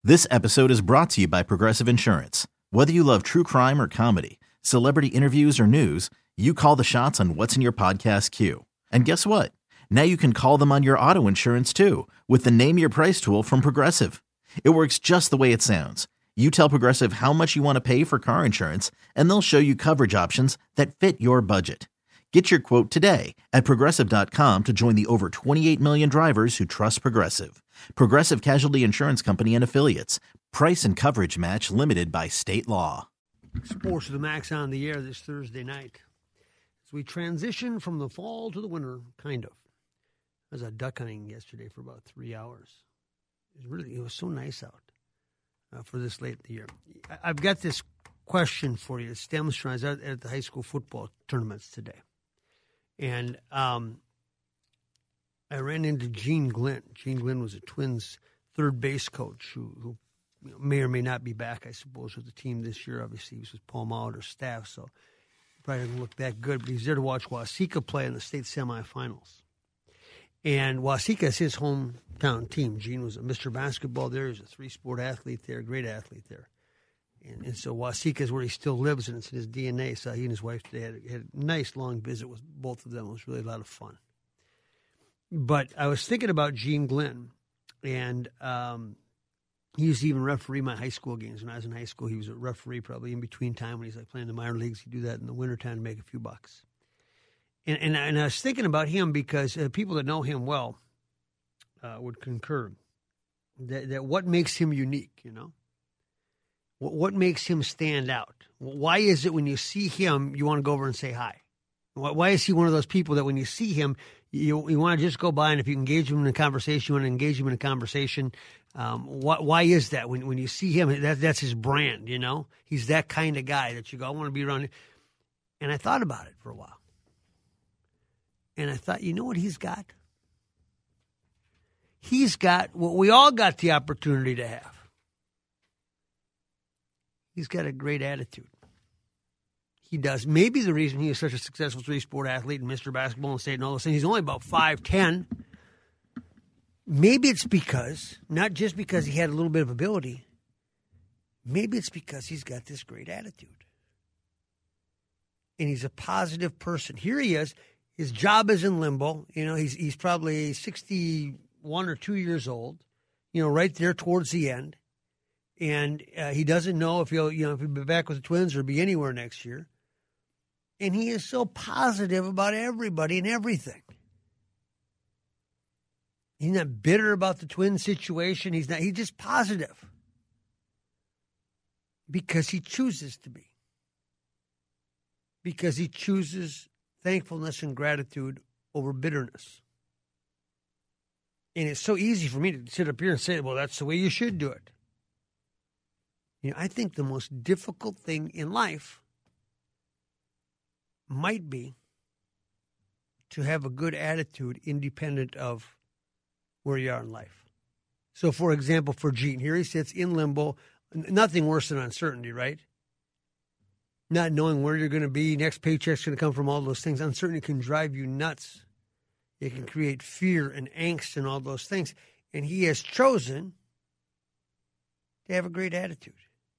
This episode is brought to you by Progressive Insurance. Whether you love true crime or comedy, celebrity interviews or news, you call the shots on what's in your podcast queue. And guess what? Now you can call them on your auto insurance too with the Name Your Price tool from Progressive. It works just the way it sounds. You tell Progressive how much you want to pay for car insurance, and they'll show you coverage options that fit your budget. Get your quote today at Progressive.com to join the over 28 million drivers who trust Progressive. Progressive Casualty Insurance Company and Affiliates. Price and coverage match limited by state law. Sports to the Max on the air this Thursday night. As we transition from the fall to the winter, kind of. I was out duck hunting yesterday for about 3 hours. It was so nice out for this late in the year. I've got this question for you. It stems from I was out at the high school football tournaments today. And I ran into Gene Glenn. Gene Glenn was a Twins third base coach who may or may not be back, I suppose, with the team this year. Obviously, he was with Paul Molitor's staff, so probably doesn't look that good. But he's there to watch Waseca play in the state semifinals. And Waseca is his hometown team. Gene was a Mr. Basketball there. He was a three-sport athlete there, great athlete there. And so Waseca is where he still lives, and it's in his DNA. So he and his wife today had a nice long visit with both of them. It was really a lot of fun. But I was thinking about Gene Glenn, and he used to even referee my high school games. When I was in high school, he was a referee probably in between time when he's like playing the minor leagues. He'd do that in the wintertime to make a few bucks. And I was thinking about him because people that know him well would concur that what makes him unique, you know? What makes him stand out? Why is it when you see him, you want to go over and say hi? Why is he one of those people that when you see him, you want to just go by, and if you engage him in a conversation, you want to engage him in a conversation? Why is that? When you see him, that's his brand, you know? He's that kind of guy that you go, I want to be around. And I thought about it for a while. And I thought, you know what he's got? He's got what we all got the opportunity to have. He's got a great attitude. He does. Maybe the reason he is such a successful three-sport athlete and Mr. Basketball and state and all those things, he's only about 5'10". Maybe it's because, not just because he had a little bit of ability, maybe it's because he's got this great attitude. And he's a positive person. Here he is. His job is in limbo. You know, he's probably 61 or 2 years old, you know, right there towards the end. And he doesn't know if he'll be back with the Twins or be anywhere next year. And he is so positive about everybody and everything. He's not bitter about the Twins situation. He's just positive. Because he chooses to be. Because he chooses thankfulness and gratitude over bitterness. And it's so easy for me to sit up here and say, well, that's the way you should do it. You know, I think the most difficult thing in life might be to have a good attitude independent of where you are in life. So, for example, for Gene, here he sits in limbo, nothing worse than uncertainty, right? Not knowing where you're going to be, next paycheck's going to come from, all those things. Uncertainty can drive you nuts. It can create fear and angst and all those things. And he has chosen to have a great attitude,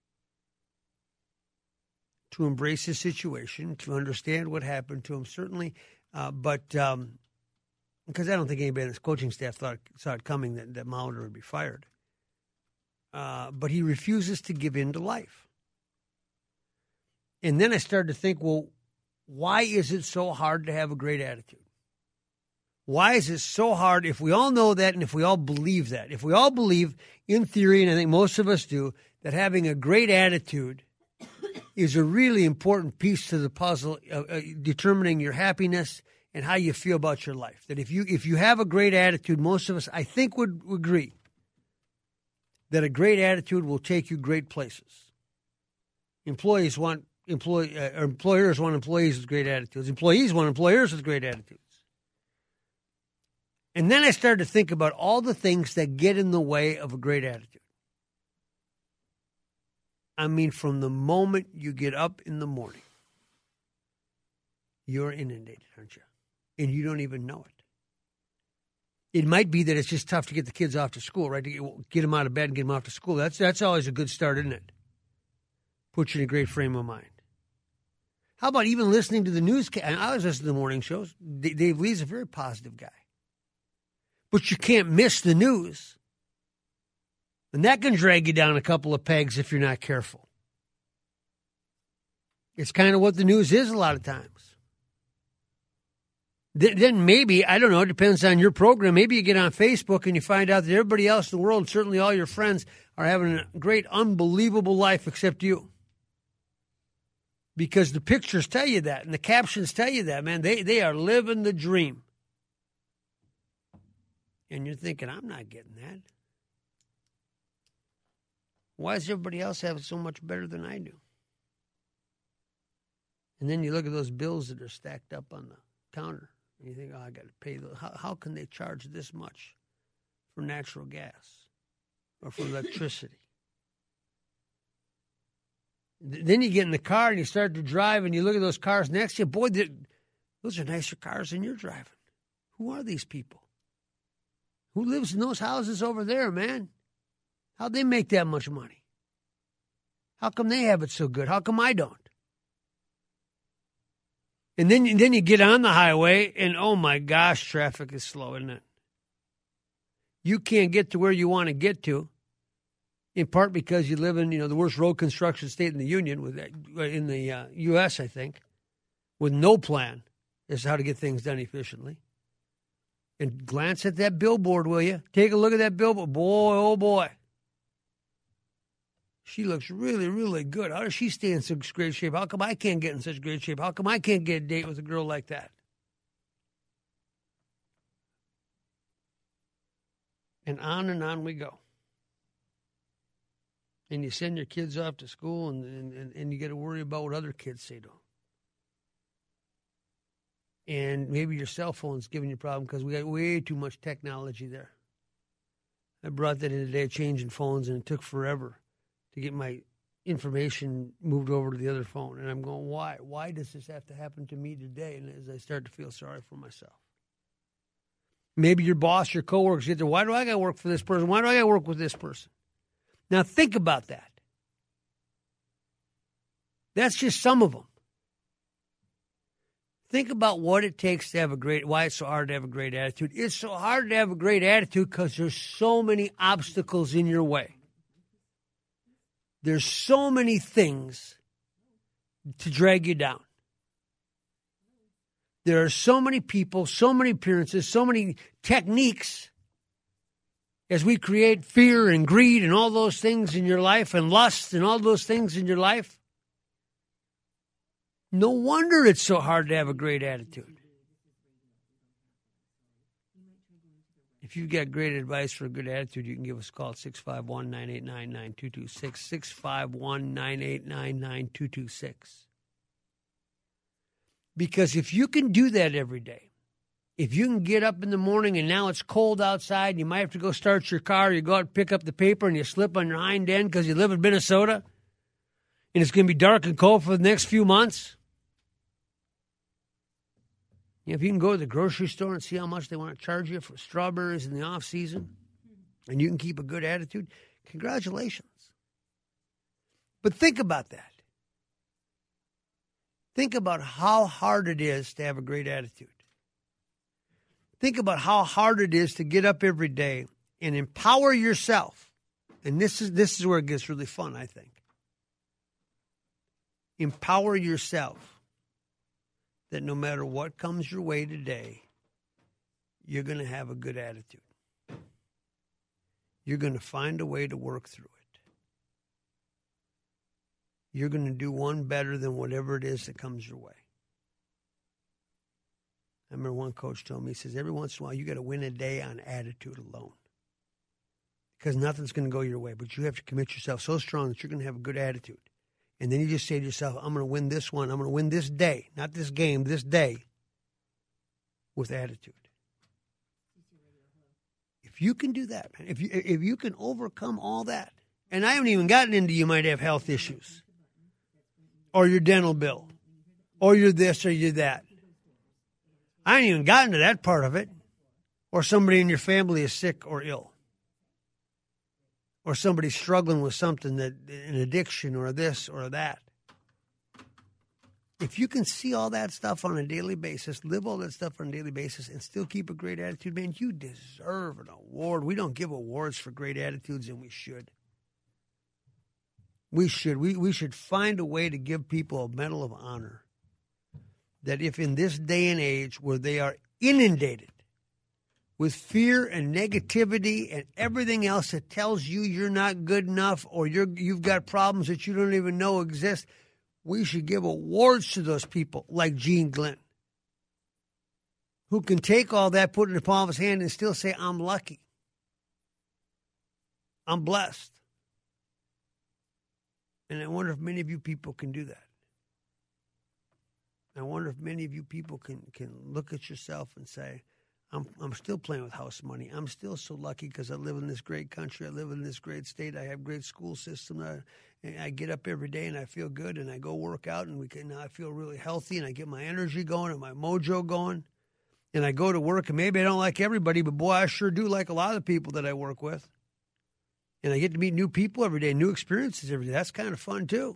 to embrace his situation, to understand what happened to him, certainly. But because I don't think anybody on his coaching staff saw it coming that Molitor would be fired. But he refuses to give in to life. And then I started to think, well, why is it so hard to have a great attitude? Why is it so hard if we all know that and if we all believe that? If we all believe in theory, and I think most of us do, that having a great attitude is a really important piece to the puzzle determining your happiness and how you feel about your life. That if you have a great attitude, most of us, I think, would agree that a great attitude will take you great places. Employers want employees with great attitudes. Employees want employers with great attitudes. And then I started to think about all the things that get in the way of a great attitude. I mean, from the moment you get up in the morning, you're inundated, aren't you? And you don't even know it. It might be that it's just tough to get the kids off to school, right? To get them out of bed and get them off to school. That's always a good start, isn't it? Puts you in a great frame of mind. How about even listening to the news? I was listening to the morning shows. Dave Lee's a very positive guy. But you can't miss the news. And that can drag you down a couple of pegs if you're not careful. It's kind of what the news is a lot of times. Then maybe, I don't know, it depends on your program. Maybe you get on Facebook and you find out that everybody else in the world, certainly all your friends, are having a great, unbelievable life except you. Because the pictures tell you that and the captions tell you that, man. They are living the dream. And you're thinking, I'm not getting that. Why does everybody else have it so much better than I do? And then you look at those bills that are stacked up on the counter. And you think, I got to pay those. How can they charge this much for natural gas or for electricity? Then you get in the car and you start to drive and you look at those cars next to you. Boy, those are nicer cars than you're driving. Who are these people? Who lives in those houses over there, man? How'd they make that much money? How come they have it so good? How come I don't? And then you get on the highway, and oh my gosh, traffic is slow, isn't it? You can't get to where you want to get to, in part because you live in the worst road construction state in the union, in the U.S., I think, with no plan as to how to get things done efficiently. And glance at that billboard, will you? Take a look at that billboard. Boy, oh boy. She looks really, really good. How does she stay in such great shape? How come I can't get in such great shape? How come I can't get a date with a girl like that? And on we go. And you send your kids off to school, and you got to worry about what other kids say to them. And maybe your cell phone's giving you a problem because we got way too much technology there. I brought that in today, changing phones, and it took forever to get my information moved over to the other phone. And I'm going, why? Why does this have to happen to me today? And as I start to feel sorry for myself. Maybe your boss, your coworkers get there, why do I got to work for this person? Why do I got to work with this person? Now think about that. That's just some of them. Think about what it takes to have why it's so hard to have a great attitude. It's so hard to have a great attitude because there's so many obstacles in your way. There's so many things to drag you down. There are so many people, so many appearances, so many techniques as we create fear and greed and all those things in your life and lust and all those things in your life. No wonder it's so hard to have a great attitude. If you've got great advice for a good attitude, you can give us a call at 651-989-9226, 651-989-9226. Because if you can do that every day, if you can get up in the morning and now it's cold outside, and you might have to go start your car, you go out and pick up the paper and you slip on your hind end because you live in Minnesota, and it's going to be dark and cold for the next few months. If you can go to the grocery store and see how much they want to charge you for strawberries in the off season, and you can keep a good attitude, congratulations. But think about that. Think about how hard it is to have a great attitude. Think about how hard it is to get up every day and empower yourself. And this is where it gets really fun, I think. Empower yourself. That no matter what comes your way today, you're going to have a good attitude. You're going to find a way to work through it. You're going to do one better than whatever it is that comes your way. I remember one coach told me, he says, every once in a while you got to win a day on attitude alone. Because nothing's going to go your way, but you have to commit yourself so strong that you're going to have a good attitude. And then you just say to yourself, I'm going to win this one. I'm going to win this day, not this game, this day, with attitude. If you can do that, man, if you can overcome all that, and I haven't even gotten into you might have health issues, or your dental bill, or you're this or you're that. I haven't even gotten to that part of it. or somebody in your family is sick or ill, or somebody's struggling with something, that an addiction or this or that. If you can see all that stuff on a daily basis, live all that stuff on a daily basis, and still keep a great attitude, man, you deserve an award. We don't give awards for great attitudes, and we should. We should. We should find a way to give people a medal of honor. That if in this day and age where they are inundated with fear and negativity and everything else that tells you you're not good enough or you've got problems that you don't even know exist, we should give awards to those people like Gene Glenn, who can take all that, put it in the palm of his hand, and still say, I'm lucky. I'm blessed. And I wonder if many of you people can do that. I wonder if many of you people can look at yourself and say, I'm still playing with house money. I'm still so lucky because I live in this great country. I live in this great state. I have great school system. I get up every day and I feel good, and I go work out, and I feel really healthy, and I get my energy going and my mojo going. And I go to work, and maybe I don't like everybody, but boy, I sure do like a lot of the people that I work with. And I get to meet new people every day, new experiences every day. That's kind of fun too.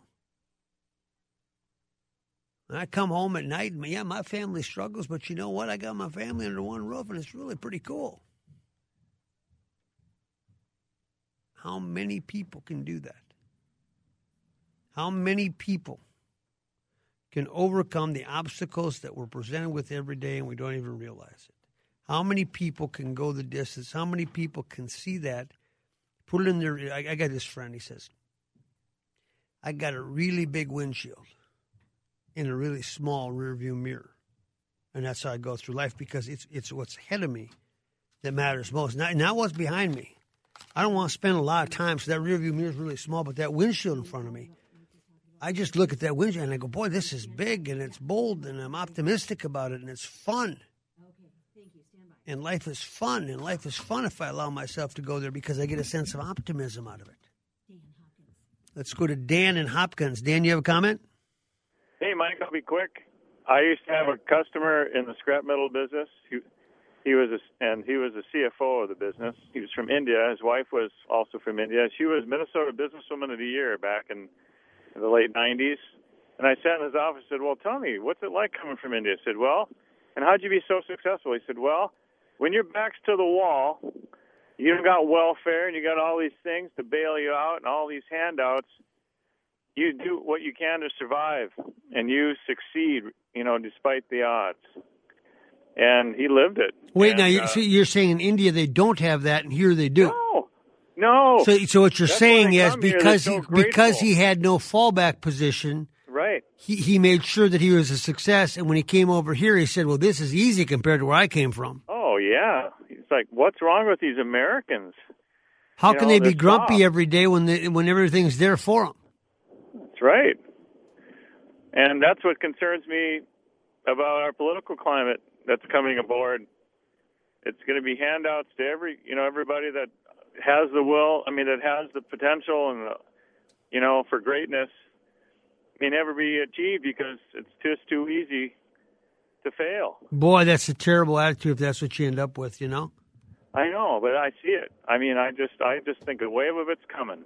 I come home at night, and yeah, my family struggles, but you know what? I got my family under one roof, and it's really pretty cool. How many people can do that? How many people can overcome the obstacles that we're presented with every day and we don't even realize it? How many people can go the distance? How many people can see that? Put it in their, I got this friend, he says, I got a really big windshield in a really small rearview mirror. And that's how I go through life, because it's what's ahead of me that matters most. Not what's behind me. I don't want to spend a lot of time, so that rearview mirror is really small, but that windshield in front of me, I just look at that windshield and I go, boy, this is big and it's bold and I'm optimistic about it and it's fun. And life is fun, and life is fun if I allow myself to go there, because I get a sense of optimism out of it. Let's go to Dan in Hopkins. Dan, you have a comment? Hey, Mike, I'll be quick. I used to have a customer in the scrap metal business. He was a CFO of the business. He was from India. His wife was also from India. She was Minnesota Businesswoman of the Year back in the late 90s. And I sat in his office and said, well, tell me, what's it like coming from India? I said, well, and how'd you be so successful? He said, well, when your back's to the wall, you got welfare and you got all these things to bail you out and all these handouts. You do what you can to survive, and you succeed, despite the odds. And he lived it. Wait, now you're saying in India they don't have that, and here they do. No. So what you're saying is because he had no fallback position, right? He made sure that he was a success, and when he came over here, he said, "Well, this is easy compared to where I came from." Oh yeah, it's like, what's wrong with these Americans? How can they be grumpy every day when everything's there for them? That's right. And that's what concerns me about our political climate that's coming aboard. It's going to be handouts to everybody that has the will, that has the potential and, for greatness, may never be achieved because it's just too easy to fail. Boy, that's a terrible attitude if that's what you end up with, I know, but I see it. I just think a wave of it's coming.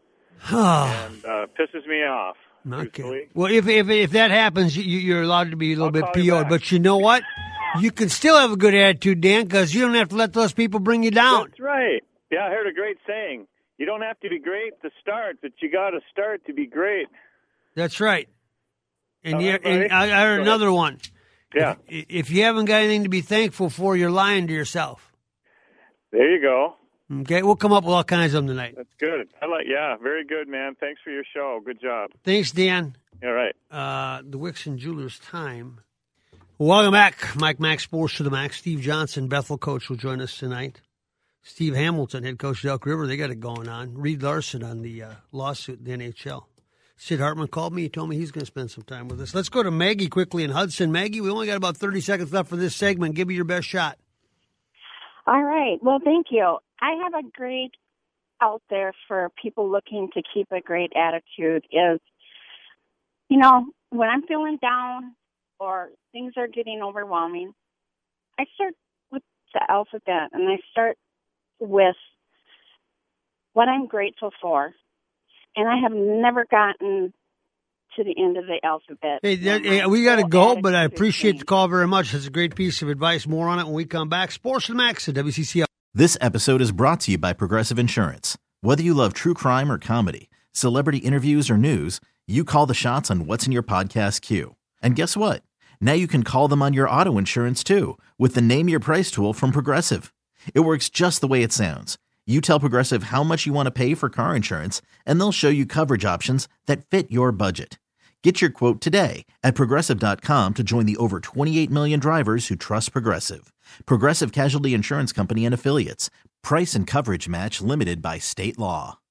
And pisses me off. Okay. Well, if that happens, you're allowed to be a little bit PO'd. But you know what? You can still have a good attitude, Dan, because you don't have to let those people bring you down. That's right. Yeah, I heard a great saying. You don't have to be great to start, but you got to start to be great. That's right. And I heard another one. Yeah. If you haven't got anything to be thankful for, you're lying to yourself. There you go. Okay, we'll come up with all kinds of them tonight. That's good. Very good, man. Thanks for your show. Good job. Thanks, Dan. All right. The Wixon Jewelers time. Welcome back. Mike Mack, Sports to the Max. Steve Johnson, Bethel coach, will join us tonight. Steve Hamilton, head coach of Elk River, they got it going on. Reed Larson on the lawsuit in the NHL. Sid Hartman called me. He told me he's going to spend some time with us. Let's go to Maggie quickly in Hudson. Maggie, we only got about 30 seconds left for this segment. Give me your best shot. All right. Well, thank you. I have a great out there for people looking to keep a great attitude is, when I'm feeling down or things are getting overwhelming, I start with the alphabet, and I start with what I'm grateful for. And I have never gotten to the end of the alphabet. Hey, we got to go, but I appreciate the call very much. That's a great piece of advice. More on it when we come back. Sports with Max at WCCO. This episode is brought to you by Progressive Insurance. Whether you love true crime or comedy, celebrity interviews or news, you call the shots on what's in your podcast queue. And guess what? Now you can call them on your auto insurance too with the Name Your Price tool from Progressive. It works just the way it sounds. You tell Progressive how much you want to pay for car insurance, and they'll show you coverage options that fit your budget. Get your quote today at Progressive.com to join the over 28 million drivers who trust Progressive. Progressive Casualty Insurance Company and Affiliates. Price and coverage match limited by state law.